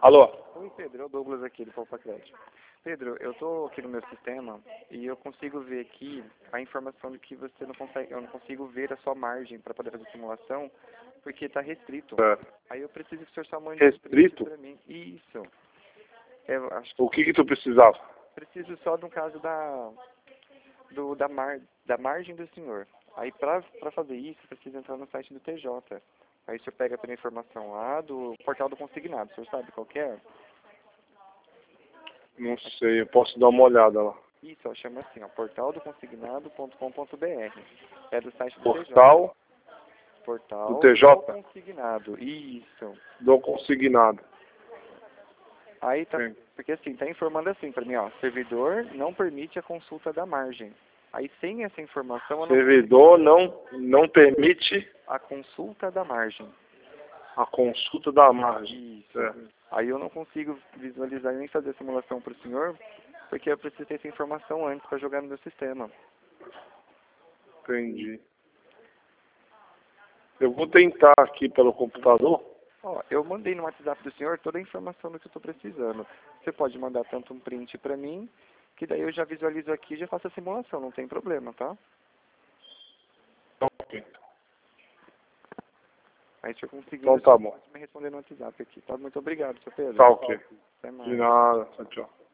Alô? Oi, Pedro, é o Douglas aqui do Poupa Crédito. Pedro, eu estou aqui no meu sistema e eu consigo ver aqui a informação de que você não consegue, eu não consigo ver a sua margem para poder fazer simulação, porque está restrito. É. Aí eu preciso que o senhor só mande Restrito? para mim. Isso. Eu acho que O que tu precisava? preciso só no caso da margem do senhor. Aí para fazer isso, precisa entrar no site do TJ. Aí o senhor pega toda a informação lá do portal do consignado. O senhor sabe qual que é? Não sei, eu posso dar uma olhada lá. Isso, ó, chama assim, ó, portaldoconsignado.com.br. É do site do Portal TJ. Portal do TJ? do consignado. Isso. do consignado. Aí tá, Sim. porque assim, tá informando assim para mim, ó, servidor não permite a consulta da margem. Aí sem essa informação eu não Servidor não permite a consulta da margem. a consulta da margem. Isso. É, Aí eu não consigo visualizar e nem fazer a simulação para o senhor, porque eu preciso ter essa informação antes para jogar no meu sistema. entendi. Eu vou tentar aqui pelo computador. Ó, eu mandei no WhatsApp do senhor toda a informação do que eu estou precisando. Você pode mandar tanto um print para mim, que daí eu já visualizo aqui e já faço a simulação, não tem problema, tá? Ok. Aí se eu conseguir, Então tá bom. pode me responder no WhatsApp aqui, tá? Muito obrigado, seu Pedro. Tá ok. Até mais. De nada. Tchau, tchau.